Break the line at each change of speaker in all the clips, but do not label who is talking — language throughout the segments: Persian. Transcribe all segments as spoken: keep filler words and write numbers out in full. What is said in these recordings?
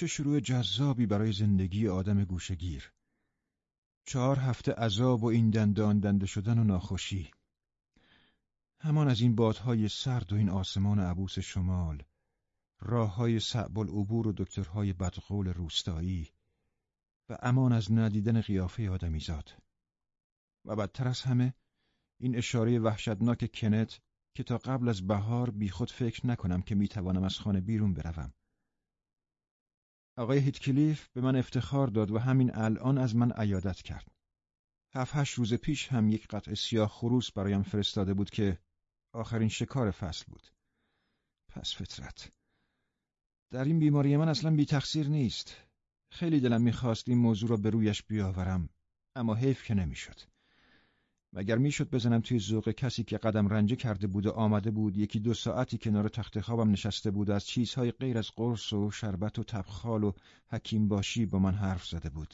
چه شروع جذابی برای زندگی آدم گوشه‌گیر. چهار هفته عذاب و این دندان دنده شدن و ناخوشی. همان از این بادهای سرد و این آسمان عبوس شمال، راههای صعب العبور و دکترهای بدقول روستایی و امان از ندیدن قیافه آدمیزاد. و بدتر از همه این اشاره وحشتناک کنت که تا قبل از بهار بیخود فکر نکنم که میتوانم از خانه بیرون بروم. آقای هیتکلیف به من افتخار داد و همین الان از من عیادت کرد. هفت هشت روز پیش هم یک قطعه سیاه خروس برایم فرستاده بود که آخرین شکار فصل بود. پس فطرت. در این بیماری من اصلا بی تقصیر نیست. خیلی دلم میخواست این موضوع را به رویش بیاورم، اما حیف که نمیشد. مگر میشد بزنم توی ذوق کسی که قدم رنجه کرده بود و آمده بود یکی دو ساعتی کنار تخت خوابم نشسته بود و از چیزهای غیر از قرص و شربت و تبخال و حکیم باشی با من حرف زده بود.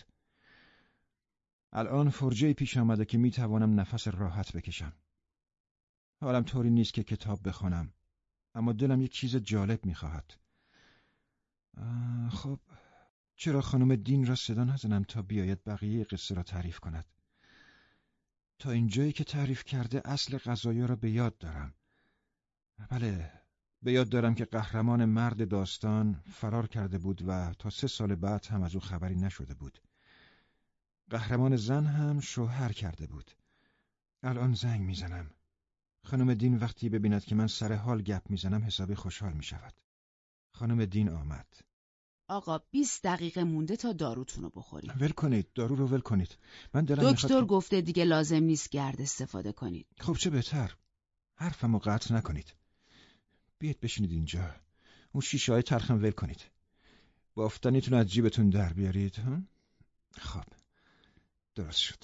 الان فرجه پیش آمده که میتوانم نفس راحت بکشم. حالم طوری نیست که کتاب بخوانم، اما دلم یک چیز جالب میخواهد. خب چرا خانم دین را صدا نزنم تا بیاید بقیه قصه را تعریف کند؟ تا اینجایی که تعریف کرده اصل قضایا را به یاد دارم. بله، به یاد دارم که قهرمان مرد داستان فرار کرده بود و تا سه سال بعد هم از او خبری نشده بود. قهرمان زن هم شوهر کرده بود. الان زنگ میزنم. خانم دین وقتی ببیند که من سر حال گپ میزنم حسابی خوشحال میشود. خانم دین آمد.
آقا بیست دقیقه مونده تا داروتون رو بخورید.
ول کنید، دارو رو ول کنید. من دلم
دکتر
میخواد...
گفته دیگه لازم نیست گرد استفاده کنید.
خب چه بهتر. حرفمو قطع نکنید. بیاید بشینید اینجا. اون شیشه های تلخم ول کنید. بافتنیتون از جیبتون در بیارید. ها؟ خب درست شد.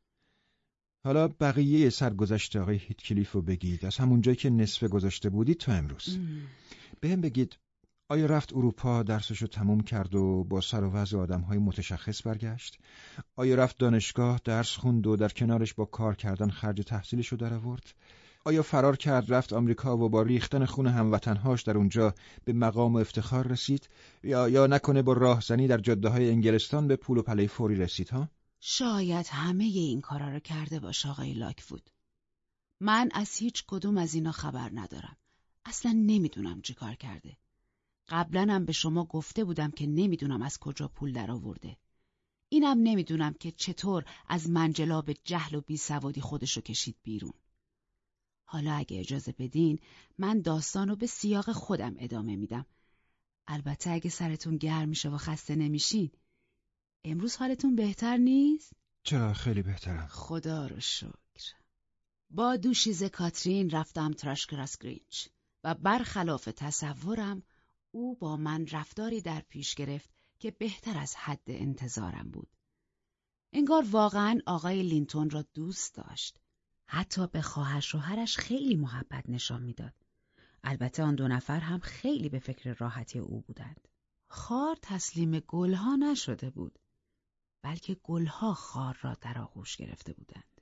حالا بقیه سرگذشت آقای هیتکلیف رو بگید، از همون جایی که نصف گذاشته بودید تا امروز. بهم بگید آیا رفت اروپا درسشو تموم کرد و با سر و وضع آدم‌های متشخص برگشت؟ آیا رفت دانشگاه درس خوند و در کنارش با کار کردن خرج تحصیلشو در آورد؟ آیا فرار کرد رفت آمریکا و با ریختن خون هموطنهاش در اونجا به مقام و افتخار رسید؟ یا یا نکنه با راهزنی در جاده‌های انگلستان به پول و پله فوری رسید ها؟
شاید همه این کارا رو کرده باشه آقای لاکوود. من از هیچ کدوم از اینا خبر ندارم. اصلا نمیدونم چی کار کرده. قبلا هم به شما گفته بودم که نمیدونم از کجا پول در آورده. اینم نمیدونم که چطور از منجلاب جهل و بیسوادی خودشو کشید بیرون. حالا اگه اجازه بدین من داستانو به سیاق خودم ادامه میدم. البته اگه سرتون گرم میشه و خسته نمیشین. امروز حالتون بهتر نیست؟
چرا خیلی بهترم.
خدا رو شکر. با دوشیزه کاترین رفتم تراشگراس گرینچ و برخلاف تصورم او با من رفتاری در پیش گرفت که بهتر از حد انتظارم بود. انگار واقعاً آقای لینتون را دوست داشت. حتی به خواهر شوهرش خیلی محبت نشان میداد. البته آن دو نفر هم خیلی به فکر راحتی او بودند. خار تسلیم گلها نشده بود، بلکه گلها خار را در آغوش گرفته بودند.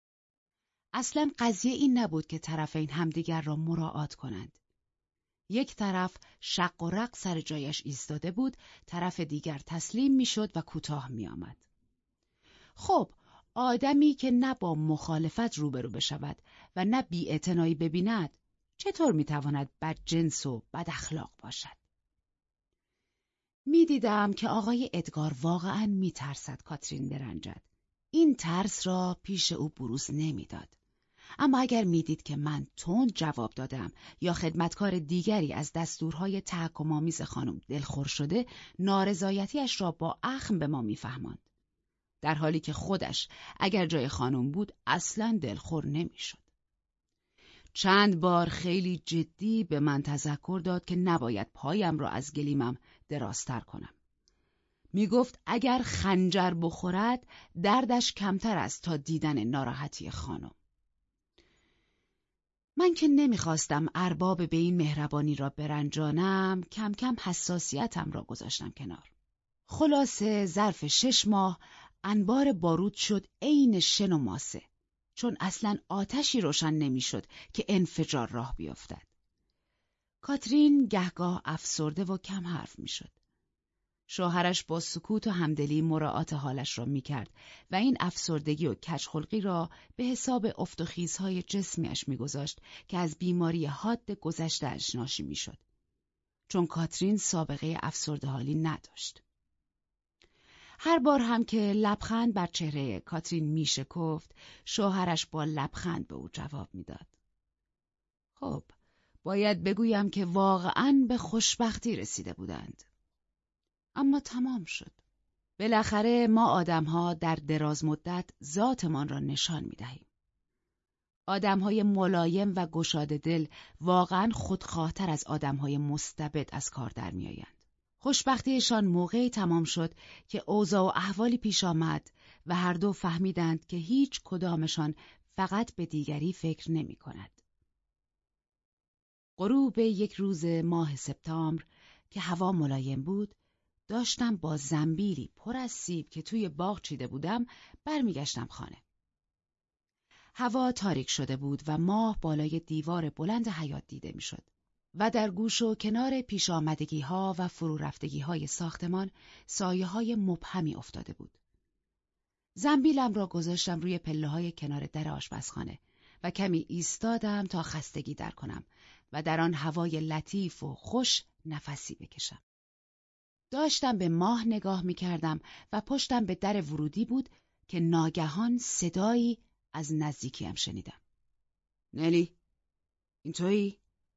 اصلاً قضیه این نبود که طرفین همدیگر را مراعات کنند. یک طرف شق و رق سر جایش ایستاده بود، طرف دیگر تسلیم میشد و کوتاه می آمد. خب، آدمی که نه با مخالفت روبرو بشود و نه بی‌اعتنایی ببیند، چطور میتواند بدجنس و بد اخلاق باشد؟ میدیدم که آقای ادگار واقعاً میترسد کاترین برنجد. این ترس را پیش او بروز نمیداد. اما اگر میدید که من تند جواب دادم یا خدمتکار دیگری از دستورهای تحکم‌آمیز خانم دلخور شده، نارضایتیش را با اخم به ما میفهماند. در حالی که خودش اگر جای خانم بود اصلاً دلخور نمیشد. چند بار خیلی جدی به من تذکر داد که نباید پایم را از گلیمم درازتر کنم. می گفت اگر خنجر بخورد دردش کمتر است تا دیدن ناراحتی خانم. من که نمیخواستم ارباب به این مهربانی را برنجانم، کم کم حساسیتم را گذاشتم کنار. خلاصه ظرف شش ماه انبار بارود شد عین شن و ماسه، چون اصلاً آتشی روشن نمیشد که انفجار راه بیفتد. کاترین گهگاه افسرده و کم حرف میشد. شوهرش با سکوت و همدلی مراعات حالش را می‌کرد و این افسردگی و کجخلقی را به حساب افت و خیزهای جسمیش می‌گذاشت که از بیماری حاد گذشته‌اش ناشی می‌شد. چون کاترین سابقه افسرده‌حالی نداشت. هر بار هم که لبخند بر چهره کاترین میشکفت، شوهرش با لبخند به او جواب میداد. خب، باید بگویم که واقعاً به خوشبختی رسیده بودند. اما تمام شد. بالاخره ما آدم‌ها در دراز مدت ذاتمان را نشان می‌دهیم. آدم‌های ملایم و گشاده دل واقعاً خودخواه‌تر از آدم‌های مستبد از کار در می‌آیند. خوشبختیشان موقعی تمام شد که اوضاع و احوالی پیش آمد و هر دو فهمیدند که هیچ کدامشان فقط به دیگری فکر نمی‌کند. غروب یک روز ماه سپتامبر که هوا ملایم بود، داشتم با زنبیلی پر از سیب که توی باغ چیده بودم برمیگشتم خانه. هوا تاریک شده بود و ماه بالای دیوار بلند حیاط دیده میشد و در گوش و کنار پیش آمدگی ها و فرو رفتگی های ساختمان سایه های مبهمی افتاده بود. زنبیلم را گذاشتم روی پله های کنار در آشپزخانه و کمی ایستادم تا خستگی در کنم و در آن هوای لطیف و خوش نفسی بکشم. داشتم به ماه نگاه می کردم و پشتم به در ورودی بود که ناگهان صدایی از نزدیکیم شنیدم. نلی، این تویی؟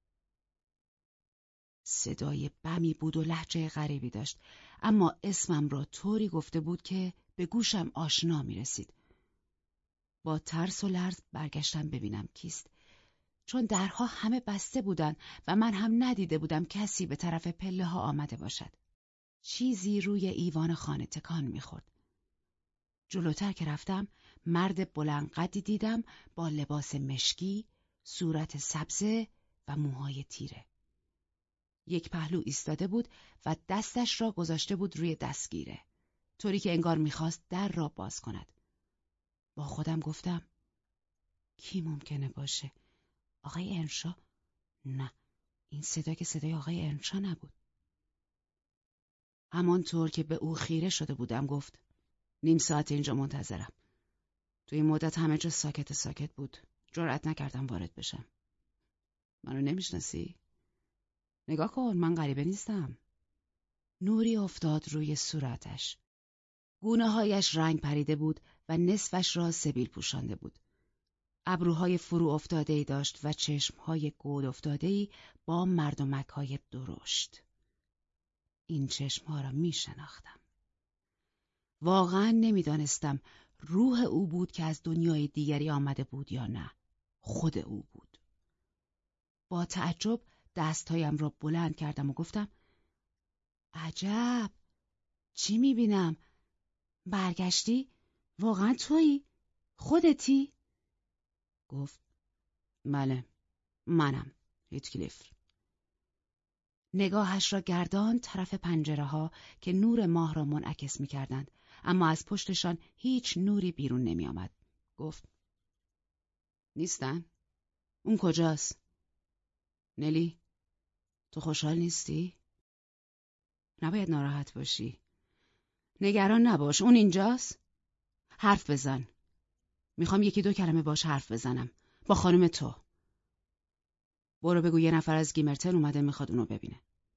صدای بمی بود و لهجه غریبی داشت، اما اسمم را طوری گفته بود که به گوشم آشنا می رسید. با ترس و لرز برگشتم ببینم کیست، چون درها همه بسته بودن و من هم ندیده بودم کسی به طرف پله ها آمده باشد. چیزی روی ایوان خانه تکان می‌خورد. جلوتر که رفتم، مرد بلند قدی دیدم با لباس مشکی، صورت سبزه و موهای تیره. یک پهلو ایستاده بود و دستش را گذاشته بود روی دستگیره، طوری که انگار می‌خواست در را باز کند. با خودم گفتم کی ممکنه باشه؟ آقای ارنشا؟ نه، این صدا که صدای آقای ارنشا نبود. همانطور که به او خیره شده بودم گفت نیم ساعت اینجا منتظرم. توی این مدت همه جا ساکت ساکت بود. جرأت نکردم وارد بشم. منو نمیشناسی؟ نگاه کن، من غریبه نیستم. نوری افتاد روی صورتش. گونه هایش رنگ پریده بود و نصفش را سبیل پوشانده بود. ابروهای فرو افتاده‌ای داشت و چشمهای گود افتاده‌ای با مردمک‌های درشت. این چشمها را می شناختم. واقعا نمیدانستم روح او بود که از دنیای دیگری آمده بود یا نه. خود او بود. با تعجب دستهایم را بلند کردم و گفتم عجب، چی می بینم؟ برگشتی؟ واقعا تویی؟ خودتی؟ گفت بله، منم، هیتکلیف. نگاهش را گرداند طرف پنجره ها که نور ماه را منعکس می کردند، اما از پشتشان هیچ نوری بیرون نمی آمد. گفت نیستن؟ اون کجاست؟ نلی، تو خوشحال نیستی؟ نباید ناراحت باشی. نگران نباش، اون اینجاست؟ حرف بزن. میخوام یکی دو کلمه باش حرف بزنم. با خانم تو. برو بگو یه نفر از گیمرتن اومده میخواد اونو ببینه.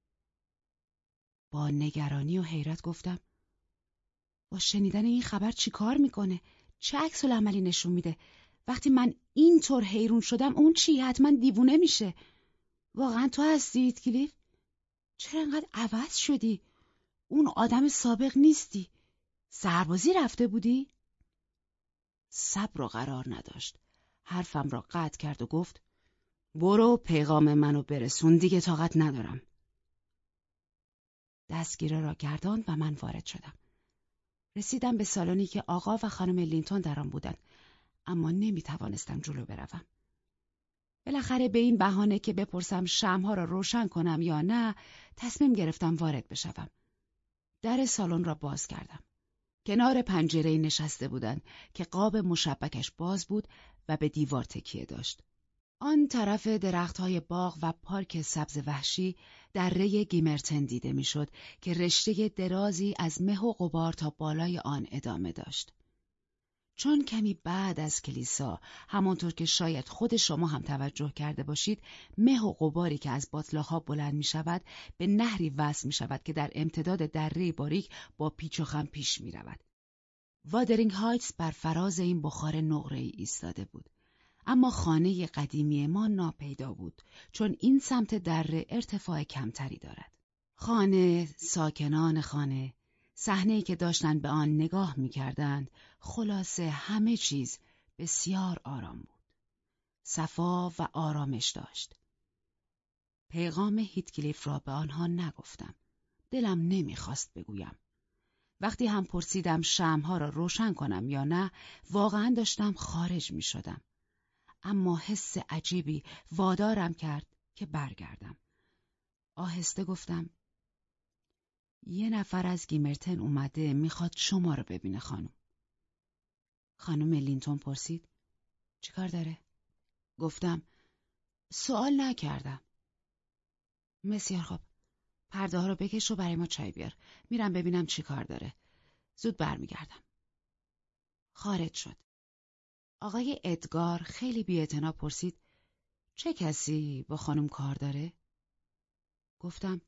با نگرانی و حیرت گفتم با شنیدن این خبر چی کار میکنه؟ چه عکس العملی نشون میده؟ وقتی من اینطور حیرون شدم اون چی؟ حتما دیوونه میشه. واقعا تو هستی هیتکلیف؟ چرا انقدر عوض شدی؟ اون آدم سابق نیستی. سربازی رفته بودی؟ صبر و قرار نداشت. حرفم را قطع کرد و گفت برو پیغام منو برسون، دیگه طاقت ندارم. دستگیره را گرداند و من وارد شدم. رسیدم به سالنی که آقا و خانم لینتون در آن بودند، اما نمی توانستم جلو بروم. بالاخره به این بهانه که بپرسم شمع‌ها را روشن کنم یا نه، تصمیم گرفتم وارد بشوم. در سالن را باز کردم. کنار پنجره‌ای نشسته بودند که قاب مشبکش باز بود و به دیوار تکیه داشت. آن طرف درخت‌های باغ و پارک سبز وحشی دره گیمرتن دیده میشد که رشته درازی از مه و غبار تا بالای آن ادامه داشت. چون کمی بعد از کلیسا، همانطور که شاید خود شما هم توجه کرده باشید، مه و غباری که از باتلاق‌ها بلند می شود به نهری وصل می شود که در امتداد دره باریک با پیچ و خم پیش می رود. وادرینگ هایتس بر فراز این بخار نقره‌ای ایستاده بود. اما خانه قدیمی ما ناپیدا بود، چون این سمت دره ارتفاع کمتری دارد. خانه، ساکنان خانه، صحنه‌ای که داشتند به آن نگاه می‌کردند، خلاصه همه چیز بسیار آرام بود. صفا و آرامش داشت. پیغام هیتکلیف را به آنها نگفتم. دلم نمی‌خواست بگویم. وقتی هم پرسیدم شمع‌ها را روشن کنم یا نه، واقعاً داشتم خارج می‌شدم. اما حس عجیبی وادارم کرد که برگردم. آهسته گفتم: یه نفر از گیمرتن اومده میخواد شما رو ببینه خانم. خانم لینتون پرسید: چی کار داره؟ گفتم: سوال نکردم. بسیار خوب. پرده ها رو بکش و برای ما چای بیار. میرم ببینم چی کار داره. زود برمیگردم. خارج شد. آقای ادگار خیلی بی‌اعتنا پرسید: چه کسی با خانم کار داره؟ گفتم: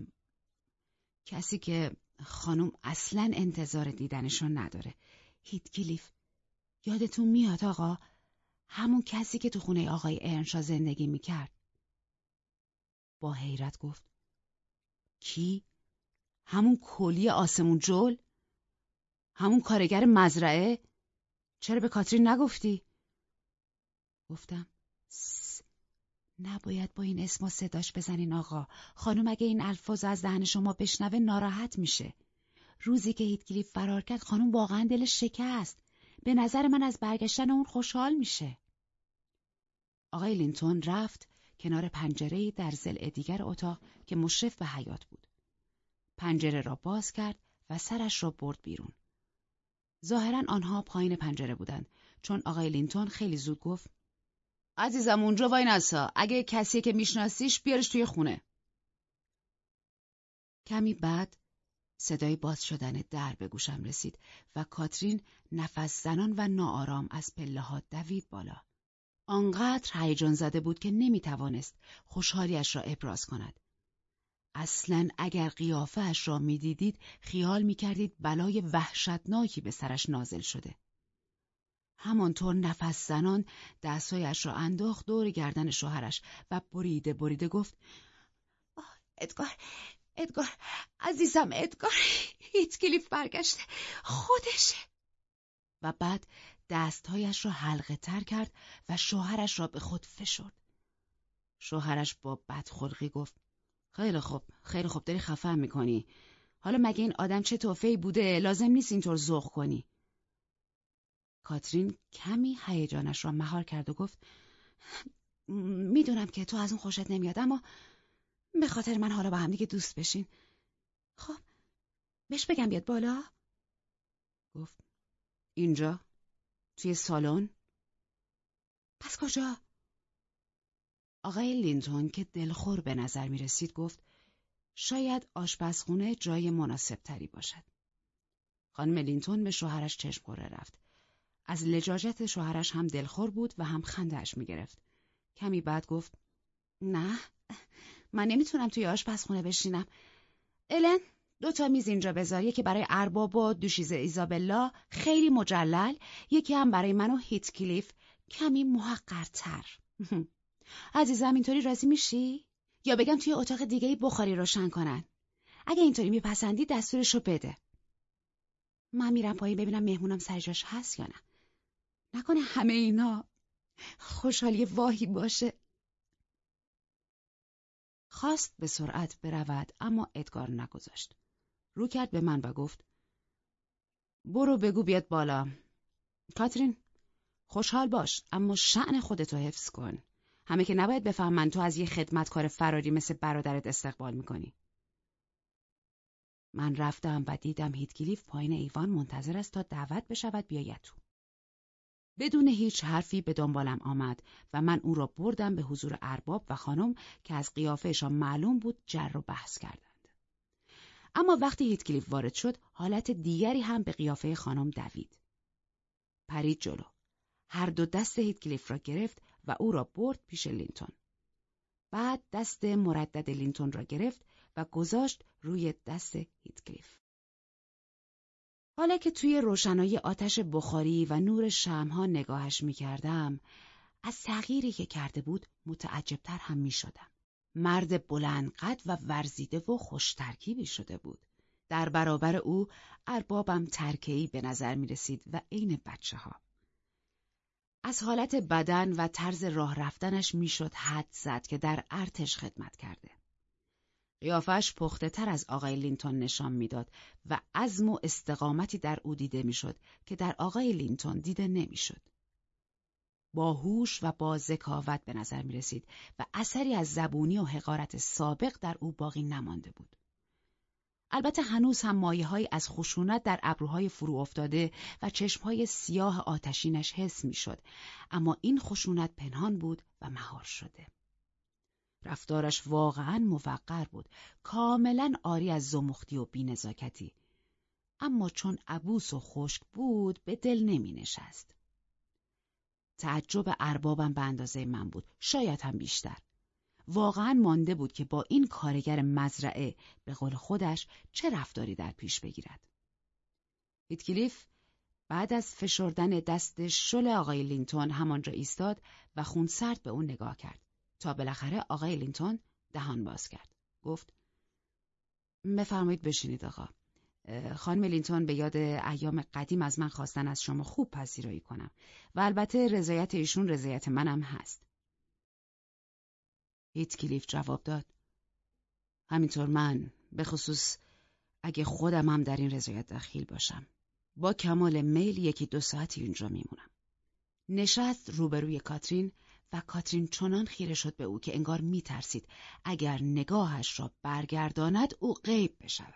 کسی که خانم اصلاً انتظار دیدنشون نداره. هیتکلیف. یادتون میاد آقا؟ همون کسی که تو خونه آقای ارنشا زندگی میکرد. با حیرت گفت: کی؟ همون کلی آسمون جل؟ همون کارگر مزرعه؟ چرا به کاترین نگفتی؟ گفتم: سس. نباید با این اسم صداش بزنین آقا. خانم اگه این الفاظ از دهن شما بشنوه ناراحت میشه. روزی که هیتکلیف فرار کرد خانم واقعا دلش شکست. به نظر من از برگشتن اون خوشحال میشه. آقای لینتون رفت کنار پنجره‌ای در ضلع دیگر اتاق که مشرف به حیاط بود. پنجره را باز کرد و سرش را برد بیرون. ظاهراً آنها پایین پنجره بودند، چون آقای لینتون خیلی زود گفت: عزیزم اونجا وای نسا. اگه کسی که میشناسیش بیارش توی خونه. کمی بعد صدای باز شدن در به گوشم رسید و کاترین نفس زنان و ناآرام از پله‌ها دوید بالا. آنقدر هیجان زده بود که نمیتوانست خوشحالیش را ابراز کند. اصلاً اگر قیافه‌اش را میدیدید خیال میکردید بلای وحشتناکی به سرش نازل شده. همانطور نفس زنان دستایش را انداخت دور گردن شوهرش و بریده بریده گفت: آه ادگار، ادگار، عزیزم ادگار، هیتکلیف برگشته، خودشه. و بعد دستهایش را حلقه تر کرد و شوهرش را به خود فشرد. شوهرش با بدخلقی گفت: خیلی خوب، خیلی خوب، داری خفه میکنی. حالا مگه این آدم چه توفه‌ای بوده؟ لازم نیست اینطور ذوق کنی. کاترین کمی هیجانش را مهار کرد و گفت: میدونم که تو از اون خوشت نمیاد، اما به خاطر من حالا با هم دیگه دوست بشین. خب بهش بگم بیاد بالا؟ گفت: اینجا؟ توی سالن؟ پس کجا؟ آقای لینتون که دلخور به نظر می رسید گفت: شاید آشپزخونه جای مناسب تری باشد. خانم لینتون به شوهرش چشم خوره رفت. از لجاجت شوهرش هم دلخور بود و هم خنده‌اش می گرفت. کمی بعد گفت: نه، من نمیتونم توی آشپزخونه بشینم. الن، دو تا میز اینجا بذار، یکی برای ارباب و دوشیزه ایزابلا خیلی مجلل، یکی هم برای من و هیتکلیف کمی محقرتر. عزیزم اینطوری راضی میشی؟ یا بگم توی اتاق دیگه‌ای بخاری روشن کنن؟ اگه اینطوری میپسندی دستورشو بده. من میرم پایین ببینم مهمونم سر جاش هست یا نه. نکنه همه اینا خوشحالی واهی باشه. خواست به سرعت برود اما ادگار نگذاشت. رو کرد به من و گفت: برو بگو بیاد بالا. کاترین، خوشحال باش اما شأن خودتو حفظ کن. همه که نباید بفهمن تو از یه خدمتکار فراری مثل برادرت استقبال میکنی. من رفتم و دیدم هیتکلیف پایین ایوان منتظر است تا دعوت بشود بیاید تو. بدون هیچ حرفی به دنبالم آمد و من او را بردم به حضور ارباب و خانم که از قیافه‌شان معلوم بود جر و بحث کردند. اما وقتی هیتکلیف وارد شد، حالت دیگری هم به قیافه خانم دوید. پرید جلو. هر دو دست هیتکلیف را گرفت و او را برد پیش لینتون. بعد دست مردد لینتون را گرفت و گذاشت روی دست هیتکلیف. حالا که توی روشنایی آتش بخاری و نور شمع‌ها نگاهش می‌کردم، از تغییری که کرده بود متعجب‌تر هم می‌شدم. مرد بلند قد و ورزیده و خوش ترکیبی شده بود. در برابر او اربابم ترکه‌ای به نظر می‌رسید و عین بچه‌ها. از حالت بدن و طرز راه رفتنش میشد حد زد که در ارتش خدمت کرده. قیافش پخته تر از آقای لینتون نشان میداد و عزم و استقامتی در او دیده میشد که در آقای لینتون دیده نمیشد. با هوش و با ذکاوت به نظر می رسید و اثری از زبونی و حقارت سابق در او باقی نمانده بود. البته هنوز هم مایه‌هایی از خشونت در ابروهای فرو افتاده و چشمهای سیاه آتشینش حس می شد، اما این خشونت پنهان بود و مهار شده. رفتارش واقعاً موقر بود، کاملاً عاری از زمختی و بی‌نزاکتی، اما چون عبوس و خشک بود به دل نمی نشست. تعجب اربابم به اندازه من بود، شاید هم بیشتر. واقعاً مانده بود که با این کارگر مزرعه به قول خودش چه رفتاری در پیش بگیرد. هیتکلیف بعد از فشردن دست شل آقای لینتون همانجا ایستاد و خونسرد به اون نگاه کرد تا بالاخره آقای لینتون دهان باز کرد. گفت: بفرمایید بشینید آقا. خانم لینتون به یاد ایام قدیم از من خواستن از شما خوب پذیرایی کنم و البته رضایت ایشون رضایت منم هست. هیتکلیف جواب داد: همینطور من، به خصوص اگه خودم هم در این رضایت دخیل باشم. با کمال میل یکی دو ساعتی اونجا میمونم. نشست روبروی کاترین و کاترین چنان خیره شد به او که انگار میترسید اگر نگاهش را برگرداند او غیب بشود.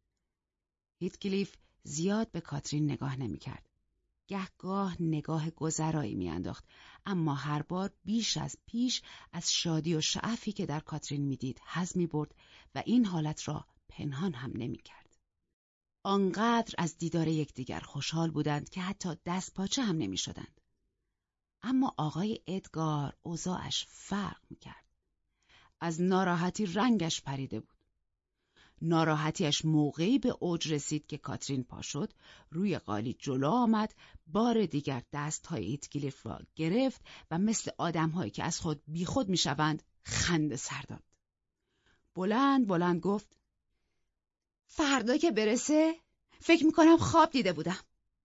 هیتکلیف زیاد به کاترین نگاه نمی‌کرد. گهگاه نگاه گذرایی می‌انداخت، اما هر بار بیش از پیش از شادی و شعفی که در کاترین می‌دید حظ می‌برد و این حالت را پنهان هم نمی‌کرد. آنقدر از دیدار یکدیگر خوشحال بودند که حتی دست پاچه هم نمی‌شدند. اما آقای ادگار اوضاعش فرق می‌کرد. از ناراحتی رنگش پریده بود. ناراحتیش موقعی به اوج رسید که کاترین پا شد، روی قالی جلو آمد، بار دیگر دست‌های هیتکلیف را گرفت و مثل آدم‌هایی که از خود بیخود می‌شوند خنده سر داد. بلند بلند گفت: فردا که برسه فکر می‌کنم خواب دیده بودم.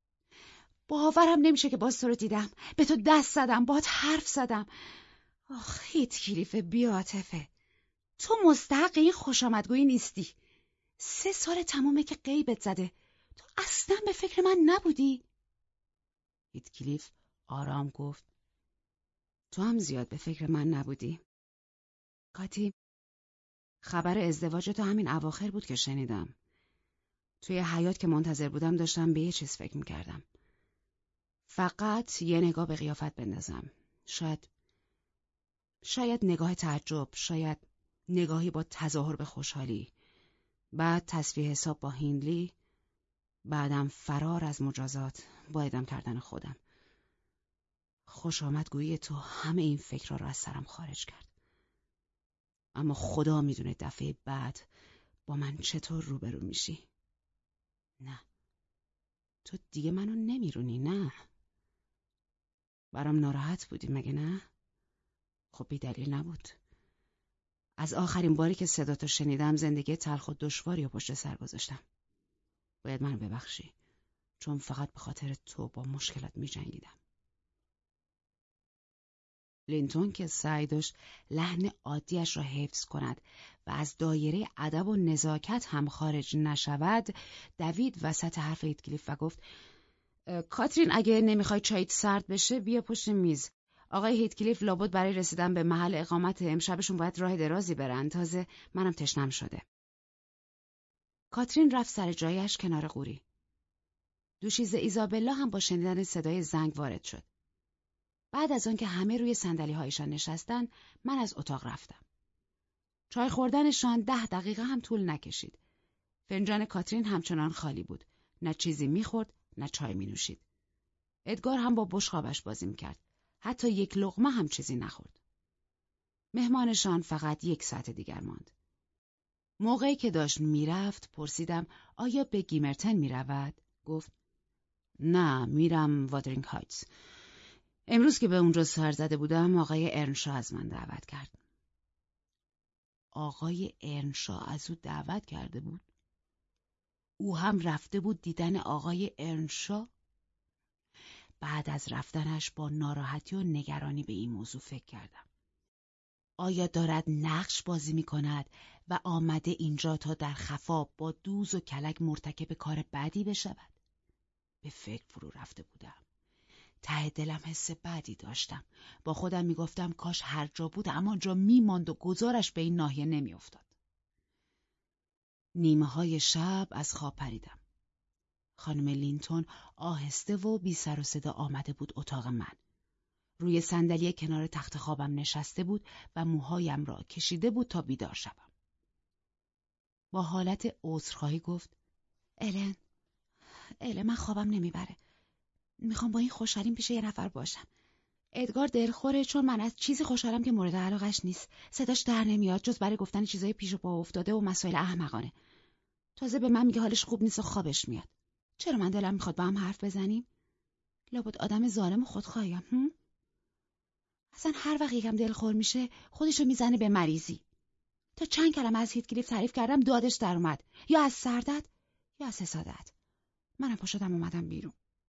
باورم نمیشه که باز تو رو دیدم، به تو دست زدم، باهات حرف زدم. آخ هیتکلیف بی‌عاطفه، تو مستحق این خوشامدگویی نیستی. سه سال تمومه که غیبت زده، تو اصلا به فکر من نبودی؟ هیتکلیف آرام گفت: تو هم زیاد به فکر من نبودی. کاتی، خبر ازدواج تو همین اواخر بود که شنیدم. توی حیاط که منتظر بودم داشتم به یه چیز فکر میکردم. فقط یه نگاه به قیافت بندازم. شاید شاید نگاه تعجب، شاید نگاهی با تظاهر به خوشحالی، بعد تصفیه حساب با هینلی، بعدم فرار از مجازات با اعدام کردن خودم. خوش آمد گویی تو همه این فکرها رو از سرم خارج کرد. اما خدا میدونه دفعه بعد با من چطور روبرو میشی. نه، تو دیگه منو نمیرونی. نه، برام ناراحت بودی مگه نه؟ خب بی دلیل نبود. از آخرین باری که صداتو شنیدم زندگی تلخ و دشواری رو پشت سر گذاشتم. باید منو ببخشی، چون فقط به خاطر تو با مشکلات می جنگیدم. لینتون که سعی داشت لحن عادیش را حفظ کند و از دایره ادب و نزاکت هم خارج نشود، دوید وسط حرف هیتکلیف و گفت: کاترین اگه نمیخوای چایت سرد بشه بیا پشت میز. آقای هیتکلیف لابد برای رسیدن به محل اقامت امشبشون باید راه درازی برن، تازه منم تشنم شده. کاترین رفت سر جایش کنار قوری. دوشیزه ایزابلا هم با شنیدن صدای زنگ وارد شد. بعد از آن که همه روی صندلی هایشان نشستن، من از اتاق رفتم. چای خوردنشان ده دقیقه هم طول نکشید. فنجان کاترین همچنان خالی بود. نه چیزی میخورد، نه چای می نوشید. ادگار هم با بشقابش بازی میکرد. حتی یک لقمه هم چیزی نخورد. مهمانشان فقط یک ساعت دیگر ماند. موقعی که داشت میرفت پرسیدم آیا به گیمرتن میرود؟ گفت نه، میرم وادرینگ هایتس. امروز که به اونجا سر زده بودم آقای ارنشا از من دعوت کرد. آقای ارنشا از او دعوت کرده بود؟ او هم رفته بود دیدن آقای ارنشا؟ بعد از رفتنش با ناراحتی و نگرانی به این موضوع فکر کردم. آیا دارد نقش بازی می کند و آمده اینجا تا در خفا با دوز و کلک مرتکب کار بدی بشود؟ به فکر فرو رفته بودم. ته دلم حس بدی داشتم. با خودم می گفتم کاش هر جا بود اما جا می ماند و گذارش به این ناحیه نمی افتاد. نیمه های شب از خواب پریدم. خانم لینتون آهسته و بی سر و صدا آمده بود اتاق من. روی صندلی کنار تخت خوابم نشسته بود و موهایم را کشیده بود تا بیدار شوم. با حالت عذرخواهی گفت الن، الن من خوابم نمیبره. میخوام با این خوشحالیم پیش یه نفر باشم. ادگار دلخوره چون من از چیزی خوشحالم که مورد علاقش نیست. صداش در نمیاد جز برای گفتن چیزای پیش و پا افتاده و مسائل احمقانه. تازه به من میگه حالش خوب نیست و خوابش میاد. چرا من دلم میخواد با هم حرف بزنیم؟ لابد آدم ظالم و خودخواهیم. هم؟ اصلا هر وقت یکم دلخور میشه خودشو میزنه به مریضی. تا چند کلمه از هیتکلیف تعریف کردم دادش در اومد، یا از سردت یا از حسادت. منم پا شدم اومدم بیرون.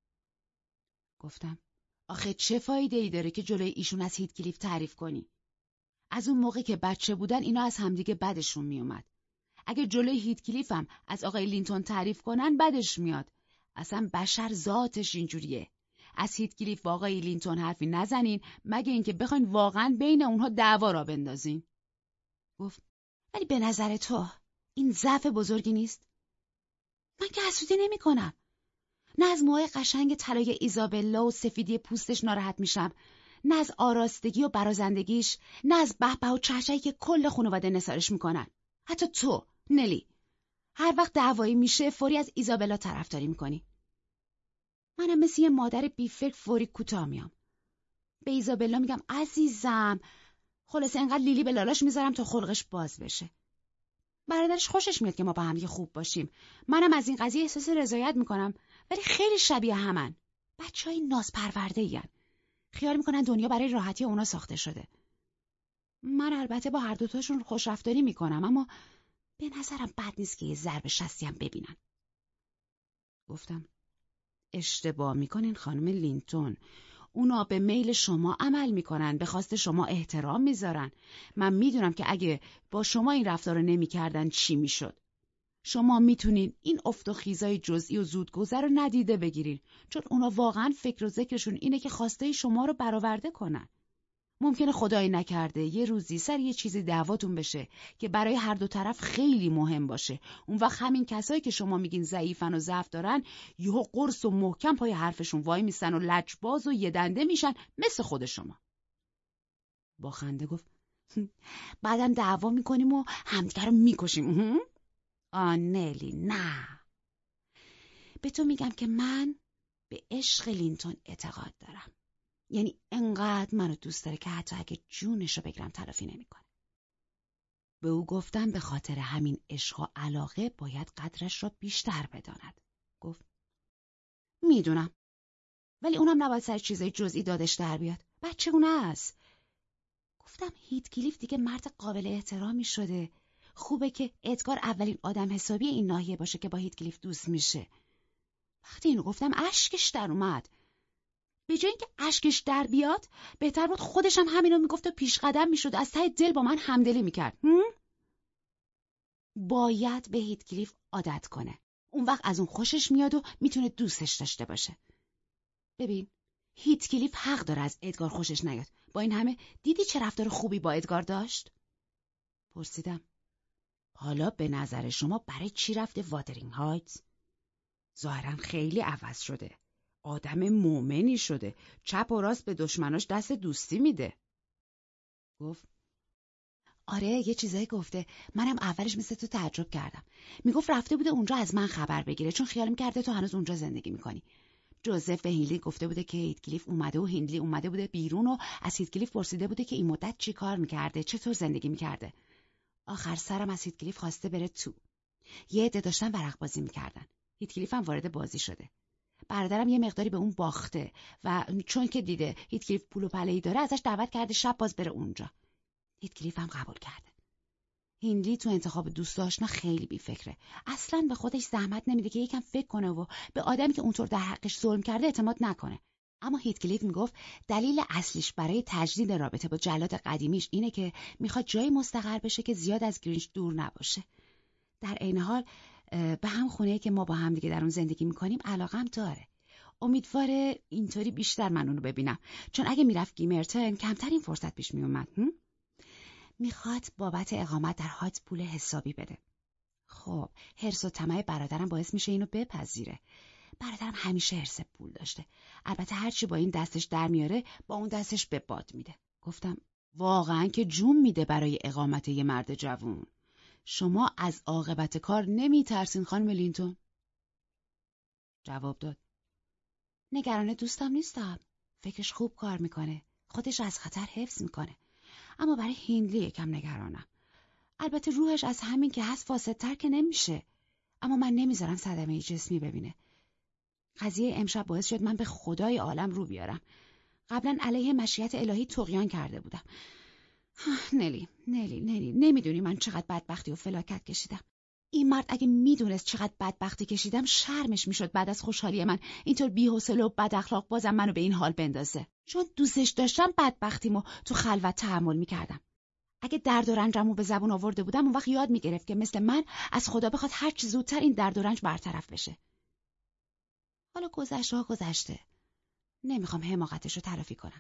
گفتم آخه چه فایده ای داره که جلوی ایشون از هیتکلیف تعریف کنی؟ از اون موقع که بچه بودن اینا از همدیگه بدشون میومد. اگه جلوی هیتکلیفم از آقای لینتون تعریف کنن بدش میاد. اصلا بشر ذاتش اینجوریه. از هیتکلیف با آقای لینتون حرفی نزنین مگه اینکه بخواین واقعا بین اونها دعوا را بندازین. گفت ولی به نظر تو این ضعف بزرگی نیست؟ من که حسودی نمی کنم. نه از موهای قشنگ طلای ایزابلا و سفیدی پوستش ناراحت میشم، نه از آراستگی و برازندگیش، نه از بهبه و چهچه‌ای که کل خانواده نثارش میکنن. حتی تو نلی هر وقت دعوایی میشه فوری از ایزابلا طرفداری میکنی. منم مثل یه مادر بیفکر فوری کوتاه میام. به ایزابلا میگم عزیزم، خلاصه انقدر لیلی به لالاش میذارم تا خلقش باز بشه. برادرش خوشش میاد که ما با هم یه خوب باشیم. منم از این قضیه احساس رضایت میکنم، ولی خیلی شبیه همن. بچهای ناز پرورده این. خیال میکنن دنیا برای راحتی اونا ساخته شده. من البته با هر دوتاشون خوش رفتاری میکنم، اما به نظرم بد نیست که یه ضرب شستی هم ببینن. گفتم اشتباه میکنین خانم لینتون. اونا به میل شما عمل میکنن، به خواست شما احترام میذارن. من میدونم که اگه با شما این رفتار رو نمیکردن چی میشد. شما میتونین این افت و خیزای جزئی و زودگذر رو ندیده بگیرین، چون اونا واقعا فکر و ذکرشون اینه که خواسته شما رو برآورده کنن. ممکنه خدایی نکرده یه روزی سر یه چیزی دعواتون بشه که برای هر دو طرف خیلی مهم باشه. اون وقت همین کسایی که شما میگین ضعیفن و ضعف دارن یهو قرص و محکم پای حرفشون وای میستن و لجباز و یه دنده میشن مثل خود شما. با خنده گفت بعدم دعوا میکنیم و همدیگه رو میکشیم. آ نلی نه، به تو میگم که من به عشق لینتون اعتقاد دارم. یعنی انقدر منو دوست داره که حتی اگه جونشو بگیرم تلافی نمیکنه. به او گفتم به خاطر همین عشق و علاقه باید قدرش را بیشتر بداند. گفت میدونم، ولی اونم نباید سر چیزای جزئی دادش در بیاد. بچگونه است. گفتم هیتکلیف دیگه مرد قابل احترامی شده. خوبه که ادگار اولین آدم حسابی این ناحیه باشه که با هیتکلیف دوست میشه. وقتی اینو گفتم اشکش در اومد. به جای اینکه اشکش در بیاد بهتر بود خودش هم همینو میگفت و پیش قدم میشد، از ته دل با من همدلی میکرد. باید به هیتکلیف عادت کنه. اون وقت از اون خوشش میاد و میتونه دوستش داشته باشه. ببین هیتکلیف حق داره از ادگار خوشش نیاد. با این همه دیدی چه رفتار خوبی با ادگار داشت؟ پرسیدم حالا به نظر شما برای چی رفته وادرینگ هایتس؟ ظاهرا خیلی عوض شده. آدم مومنی شده، چپ و راست به دشمناش دست دوستی میده. گفت آره یه چیزایی گفته، منم اولش مثل تو تعجب کردم. میگفت رفته بوده اونجا از من خبر بگیره چون خیال میکرده تو هنوز اونجا زندگی میکنی. جوزف به هینلی گفته بوده که هیتکلیف اومده و هینلی اومده بوده بیرون و از هیتکلیف پرسیده بوده که این مدت چی کار میکرده، چطور زندگی میکرده. آخر سرم از هیتکلیف خواسته بره تو. یه عده داشتن ورق بازی میکردن. هیتکلیف هم وارد بازی شده. برادرم یه مقداری به اون باخته و چون که دیده هیتکلیف پول و پله‌ای داره ازش دعوت کرده شب باز بره اونجا. هیتکلیف هم قبول کرده. هینلی تو انتخاب دوست آشنا خیلی بی‌فکره. اصلاً به خودش زحمت نمیده که یکم فکر کنه و به آدمی که اونطور در حقش ظلم کرده اعتماد نکنه. اما هیتکلیف میگفت دلیل اصلیش برای تجدید رابطه با جلاد قدیمیش اینه که میخواد جایی مستقر بشه که زیاد از گرینچ دور نباشه. در عین حال به هم خونه‌ای که ما با هم دیگه در اون زندگی میکنیم علاقم داره. امیدواره اینطوری بیشتر من اونو ببینم، چون اگه میرفت گیمرتن کمتر این فرصت پیش میومد. میخواد بابت اقامت در هات پول حسابی بده. خب حرص و طمع برادرم باعث میشه اینو بپذیره. برادرم همیشه حرص پول داشته. البته هرچی با این دستش در میاره با اون دستش به باد میده. گفتم واقعا که جون میده برای اقامت یه مرد جوون. شما از عاقبت کار نمیترسین خانم لینتون؟ جواب داد نگران دوستم نیستم. فکرش خوب کار میکنه. خودش از خطر حفظ میکنه. اما برای هینلی یکم نگرانم. البته روحش از همین که هست فاسدتر که نمیشه. اما من نمیذارم صدمه جسمی ببینه. قضیه امشب باعث شد من به خدای عالم رو بیارم. قبلا علیه مشیت الهی طغیان کرده بودم. نلی، نلی، نلی، نمیدونی من چقدر بدبختی و فلاکت کشیدم. این مرد اگه میدونست چقدر بدبختی کشیدم شرمش میشد بعد از خوشحالی من اینطور بی‌حوصله و بد اخلاق بازم منو به این حال بندازه. چون دوستش داشتم بدبختیمو تو خلوت تحمل میکردم. اگه درد و رنجمو به زبون آورده بودم اون وقت یاد میگرفت که مثل من از خدا بخواد هر چی زودتر این درد و رنج برطرف بشه. حالا گذشته ها گذشته. نمیخوام حماقتشو تلافی کنم.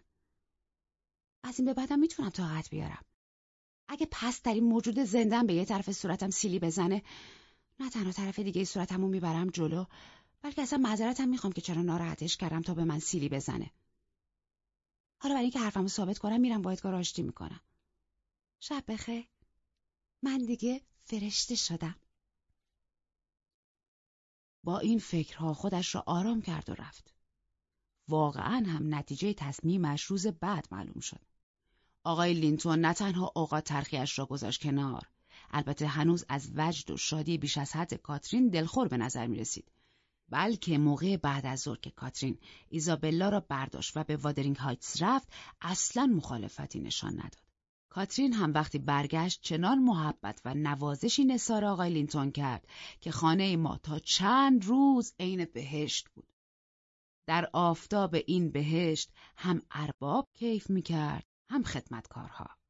از این به بعدم میتونم طاقت بیارم. اگه پس در این موجود زندم به یه طرف صورتم سیلی بزنه، نه تنها طرف دیگه صورتمو میبرم جلو، بلکه اصلا معذرتم میخوام که چرا ناراحتش کردم تا به من سیلی بزنه. حالا برای اینکه حرفمو ثابت کنم میرم با ادگار آشتی میکنم. شب بخیر. من دیگه فرشته شدم. با این فکرها خودش را آرام کرد و رفت. واقعا هم نتیجه تصمیمش روز بعد معلوم شد. آقای لینتون نه تنها اوقات تلخی‌اش را گذاشت کنار، البته هنوز از وجد و شادی بیش از حد کاترین دلخور به نظر می رسید. بلکه موقع بعد از ظهر که کاترین ایزابلا را برداشت و به وادرینگ هایتس رفت، اصلاً مخالفتی نشان نداد. کاترین هم وقتی برگشت چنان محبت و نوازشی نثار آقای لینتون کرد که خانه ما تا چند روز عین بهشت بود. در آفتاب این بهشت هم ارباب کیف می‌کرد، هم خدمتکارها.